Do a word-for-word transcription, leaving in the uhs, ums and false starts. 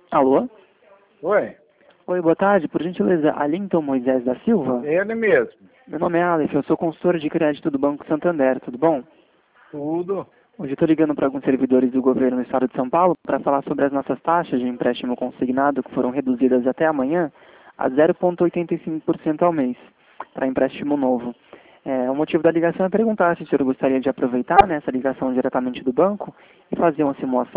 Alô? Oi, Oi, boa tarde. Por gentileza, Alinton Moisés da Silva? ele mesmo. Meu nome é Aleph, eu sou consultor de crédito do Banco Santander, tudo bom? Tudo. Hoje eu estou ligando para alguns servidores do governo do estado de São Paulo para falar sobre as nossas taxas de empréstimo consignado que foram reduzidas até amanhã a zero vírgula oitenta e cinco por cento ao mês, para empréstimo novo. É, o motivo da ligação é perguntar se o senhor gostaria de aproveitar, né, essa ligação diretamente do banco e fazer uma simulação